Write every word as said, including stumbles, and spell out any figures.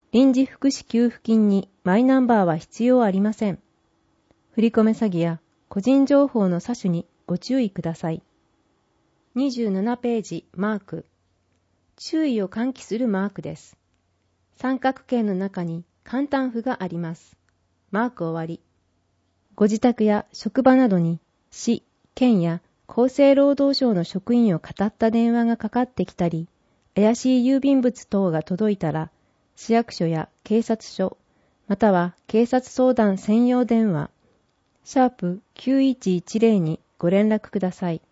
臨時福祉給付金にマイナンバーは必要ありません。振り込め詐欺や個人情報の詐取にご注意ください。にじゅうななページマーク。注意を喚起するマークです。三角形の中に簡単符があります。マーク終わり。ご自宅や職場などに市、県や厚生労働省の職員を語った電話がかかってきたり、怪しい郵便物等が届いたら、市役所や警察署、または警察相談専用電話、シャープきゅういちいちゼロにご連絡ください。